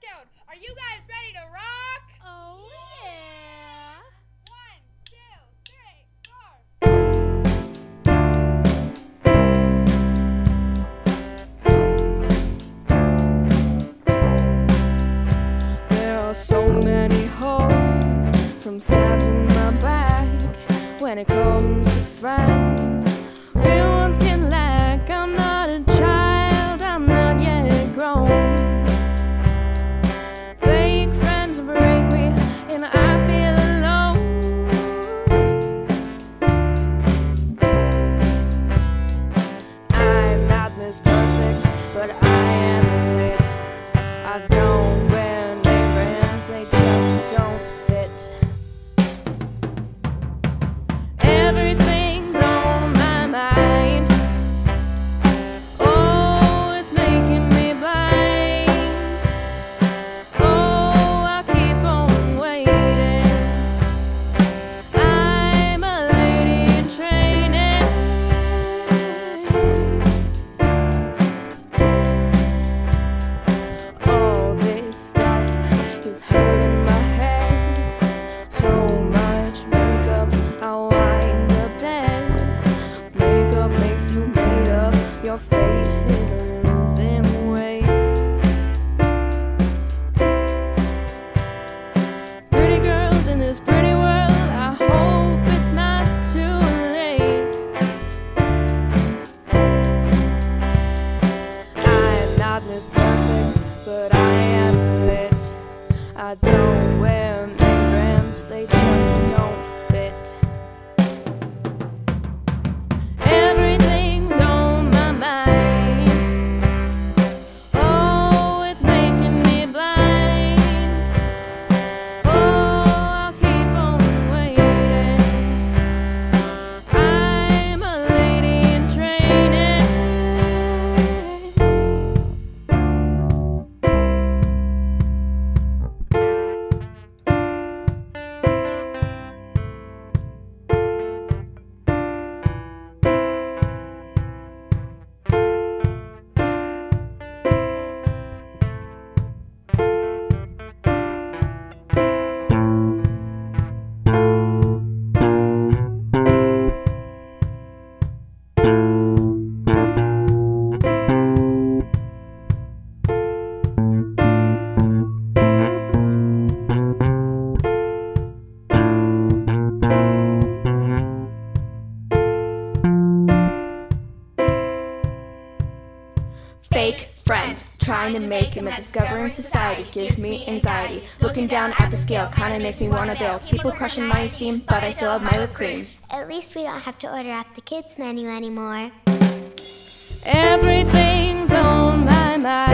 episode. Are you guys ready to rock? Oh, yeah. 1, 2, 3, 4. There are so many holes from stabs in my back when it comes to friends. Real ones can lack. I'm not a child, I'm not yet grown. Fake friends break me and I feel alone. I'm not Miss Perfect, but I am lit. I don't wear name brands, they just don't fit. Everything's on my mind. Oh, it's making me blind. Oh, I keep on waiting. I'm a lady in training. All this stuff is hurting my head. So much makeup, I'll wind up dead. Makeup makes you made up. Your fate is losing weight. Pretty girls in this pretty world, I hope it's not too late. I'm not Miss Perfect, but I am lit. I don't wear name brands, they just don't fit. Everything's on my mind. Oh, it's making me blind. Oh, I'll keep on waiting. I'm a lady in training. Fake friends, trying to make him, and discovering society gives me anxiety. Looking down at the scale kinda makes me wanna bail. People crushing my esteem, but I still have my whipped cream. At least we don't have to order off the kids' menu anymore. Everything's on my mind.